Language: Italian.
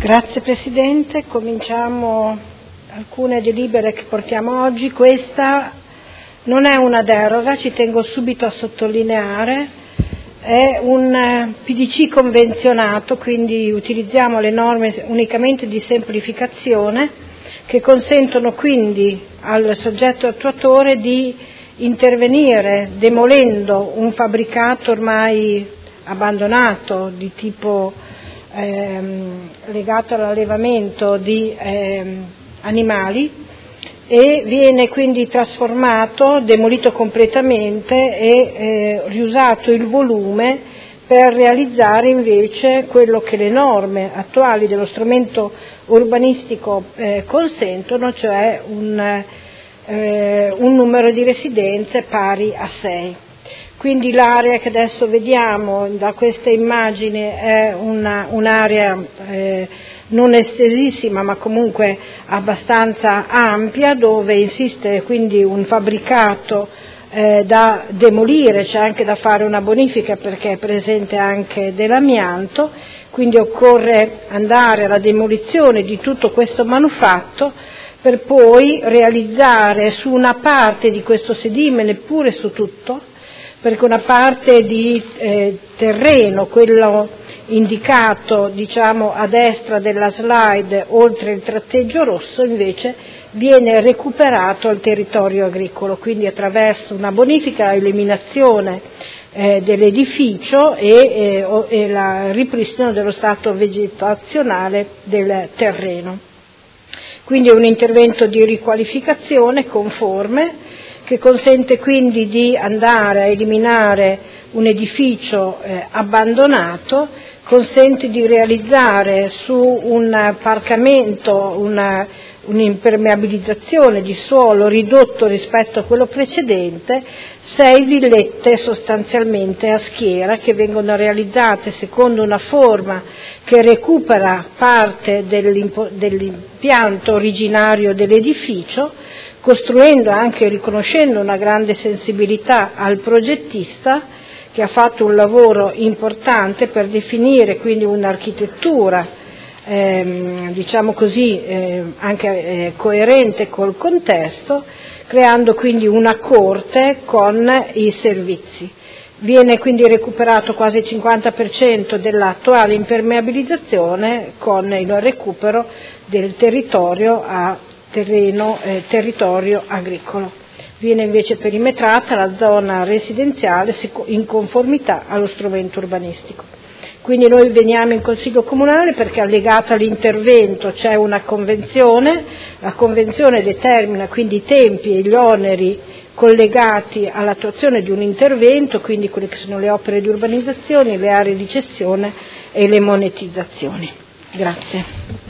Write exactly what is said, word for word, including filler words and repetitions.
Grazie Presidente, cominciamo alcune delibere che portiamo oggi. Questa non è una deroga, ci tengo subito a sottolineare, è un P D C convenzionato, quindi utilizziamo le norme unicamente di semplificazione che consentono quindi al soggetto attuatore di intervenire demolendo un fabbricato ormai abbandonato di tipo ehm, legato all'allevamento di ehm, animali, e viene quindi trasformato, demolito completamente e eh, riusato il volume per realizzare invece quello che le norme attuali dello strumento urbanistico eh, consentono, cioè un, eh, un numero di residenze pari a sei. Quindi l'area che adesso vediamo da questa immagine è una, un'area eh, non estesissima ma comunque abbastanza ampia, dove insiste quindi un fabbricato eh, da demolire, c'è anche da fare una bonifica perché è presente anche dell'amianto, quindi occorre andare alla demolizione di tutto questo manufatto per poi realizzare su una parte di questo sedime, neppure su tutto, perché una parte di eh, terreno, quello indicato diciamo a destra della slide oltre il tratteggio rosso, invece viene recuperato al territorio agricolo, quindi attraverso una bonifica, eliminazione eh, dell'edificio e, eh, e la ripristino dello stato vegetazionale del terreno. Quindi è un intervento di riqualificazione conforme, che consente quindi di andare a eliminare un edificio eh, abbandonato, consente di realizzare su un parcamento una, un'impermeabilizzazione di suolo ridotto rispetto a quello precedente, sei villette sostanzialmente a schiera che vengono realizzate secondo una forma che recupera parte dell'impianto originario dell'edificio, costruendo anche e riconoscendo una grande sensibilità al progettista che ha fatto un lavoro importante per definire quindi un'architettura ehm, diciamo così eh, anche eh, coerente col contesto, creando quindi una corte con i servizi. Viene quindi recuperato quasi il cinquanta per cento dell'attuale impermeabilizzazione con il recupero del territorio a terreno, eh, territorio agricolo. Viene invece perimetrata la zona residenziale in conformità allo strumento urbanistico. Quindi noi veniamo in Consiglio Comunale perché allegata all'intervento c'è una convenzione, la convenzione determina quindi i tempi e gli oneri collegati all'attuazione di un intervento, quindi quelle che sono le opere di urbanizzazione, le aree di cessione e le monetizzazioni. Grazie.